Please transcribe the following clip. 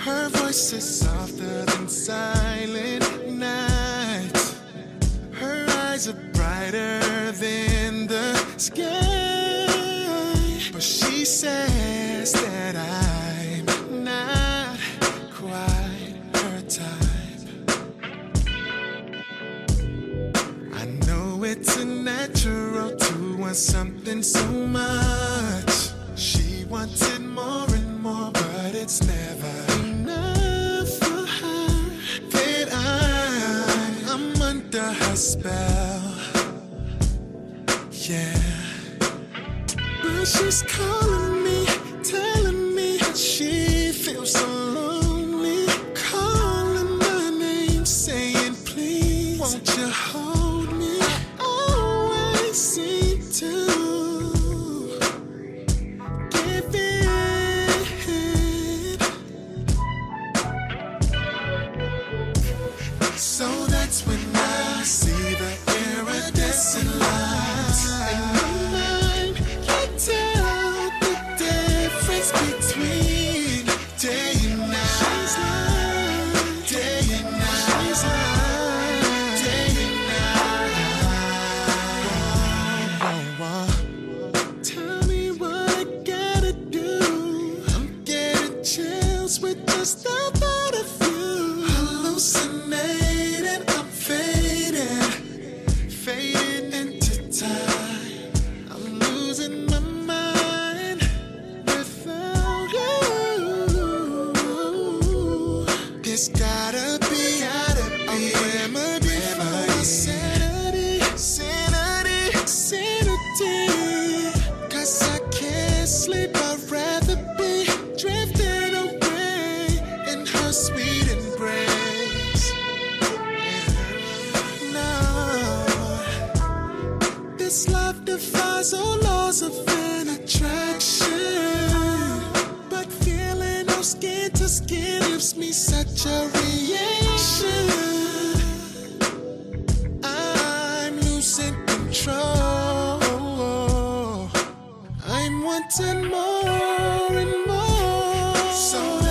Her voice is softer than silent night. Her eyes are brighter than the sky. But she says that I'm not quite her type. I know it's a natural to want something so much. She wanted more and more, but it's never enough for her. That I'm under her spell. Yeah. But she's calling me, telling me that she feels so lonely. Calling my name, saying please, won't you hold me? I always seem to give in. So that's when I see the iridescent lights. And my mind can't tell the difference between day and night. She's like day and night. She's like day and night. Tell me what I gotta do. I'm getting chills with just the thought of you. Hallucinating, I'm fading, fading into time. I'm losing my mind without you. This gotta be a remedy for my sanity, sanity, sanity. 'Cause I can't sleep, I'd rather be drifting away in her sweet embrace. No, this love defies all laws of an attraction. But feeling no skin to skin gives me such a reaction. I'm losing control. I'm wanting more and more. So